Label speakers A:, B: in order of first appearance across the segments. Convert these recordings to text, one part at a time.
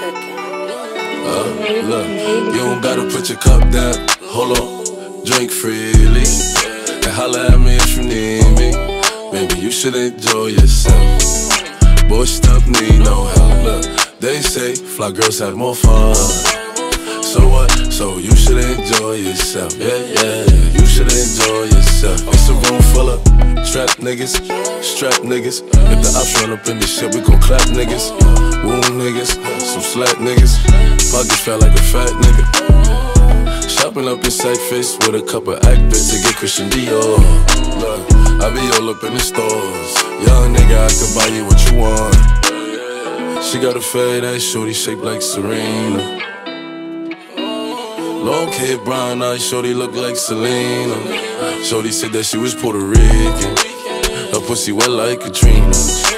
A: Look, you don't gotta put your cup down. Hold on, drink freely and holla at me if you need me. Baby, you should enjoy yourself. Boy, stuff need no help. Look, they say fly girls have more fun. So what? So you should enjoy yourself. Yeah, you should enjoy yourself. It's a room full of strapped niggas. If the ops run up in this shit, we gon' clap niggas. Wound niggas, some slack niggas. Pockets felt like a fat nigga. Shopping up in Cypress with a couple actors to get Christian Dior. Look, I be all up in the stores. Young nigga, I could buy you what you want. She got a fade ass shorty shaped like Serena. Long hair, brown eyes, shorty look like Selena. Shorty said that she was Puerto Rican. Her pussy wet like Katrina.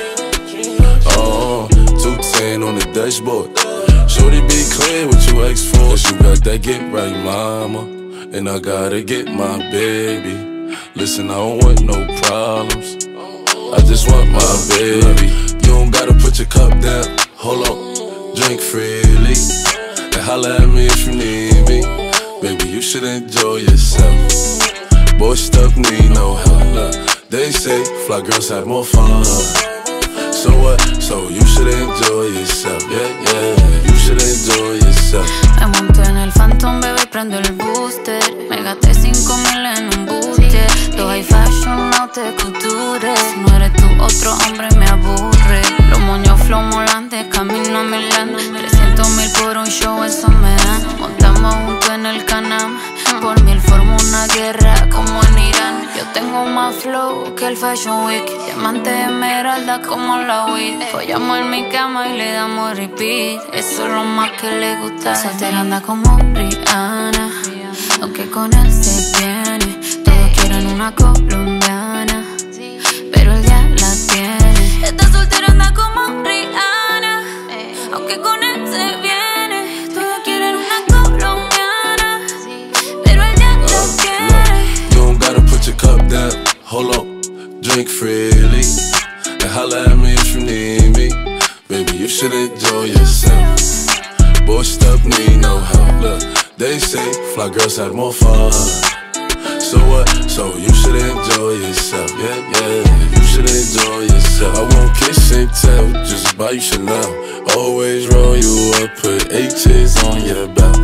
A: 210 on the dashboard. Shorty be clear what you ask for. Cause you got that get right, mama. And I gotta get my baby. Listen, I don't want no problems. I just want my baby. You don't gotta put your cup down. Hold on, drink freely and holla at me if you need me. Baby, you should enjoy yourself. Boy, stuff need no help. Look, they say fly girls have more fun. So what? So you should enjoy yourself. Yeah, you should enjoy yourself.
B: Me monté en el Phantom, bebé, prendo el booster. Me gasté 5,000 en un buste. Los high fashion, no te couture. Si no eres tú, otro hombre me aburre. Los moños flow molantes, camino a Milán. 300,000 por un show, eso me dan. Montamos juntos en el Canam. Por 1000 formo una guerra como en Irán. Yo tengo más flow que el Fashion Week. Diamante esmeralda como la weed. Follamos en mi cama y le damos repeat. Eso es lo más que le gusta. Soltera anda como Rihanna, aunque con él se viene. Todos quieren una colombiana, pero él ya la tiene. Esta soltera anda como Rihanna, aunque con él se viene. Todos quieren una colombiana, pero él ya la tiene.
A: You don't gotta put your cup down. Hold on, drink freely and holla at me if you need me. Baby, you should enjoy yourself. Boy, stuff need no help. Look, they say fly girls have more fun. So what? So you should enjoy yourself. Yeah, you should enjoy yourself. I won't kiss and tell, just buy you Chanel. Always roll you up, put H's on your belt.